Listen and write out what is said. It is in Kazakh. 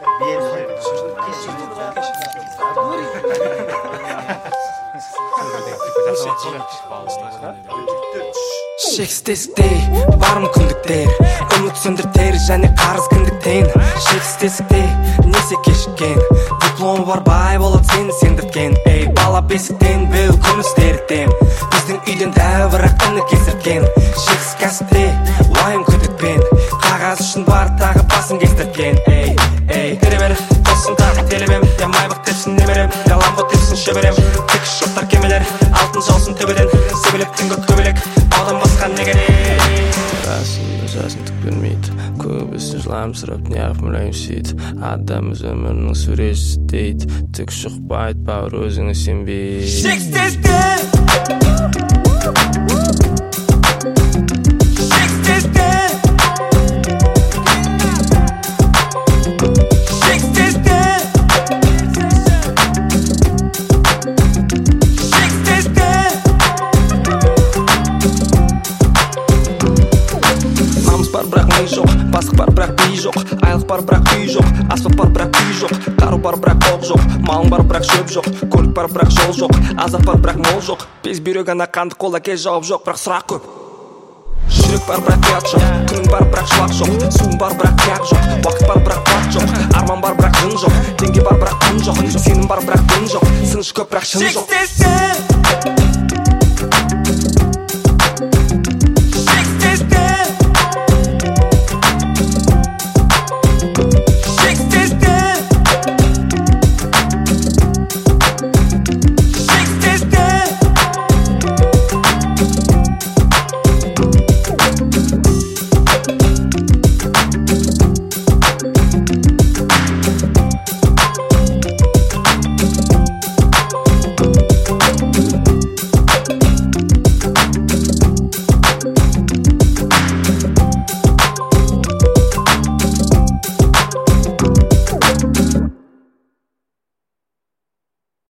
Шексіздікте бар мүмкіндіктер, үміт сөндіртер және қарыз кіндіктен. Шексіздікте несе кешіккен, дипломы бар бай болады сені сендірткен. Ей бала бесіктен біл күн істеріктен, біздің үйден дәу бірақ іні кесірткен. Шексіз кәсіпте уайым күдікпен, қағаз үшін бар тағы басын кестірткен. Ей тере бер тосын тағы телебем, я майбақ тепсін немерем, я ламбо тепсін шөберем. Тек шоттар кемелер алтын жаусын төбеден, себелеп түнгі көбелек аудан басқан не керек. Расында жасын түк бермейді, көбісі жыламсырап неғып мүләйімсейді. Адамыз өмірінің суретшісі дейді, түк шықпайды бауыр өзіңе сенбейді. Шексіздікте Бастық бар бірақ бей жоқ, айлық бар бірақ үй жоқ, аспап бар бірақ үй жоқ, қару бар бірақ оқ жоқ, малың бар бірақ шөп жоқ, көлік бар бірақ жол жоқ, азап бар бірақ мол жоқ, без бүйрек ана қанды қолда кез жауап жоқ, бірақ сұрақ көп. Жүрек бар бірақ ұят жоқ, күнің бар бірақ шуақ жоқ, суың бар бірақ тияқ жоқ, уақыт бар бірақ қуат жоқ, арман бар бірақ жын жоқ, теңге бар бірақ күн жоқ, сенім бар бірақ дін жоқ, сыныш көп бірақ шын жоқ.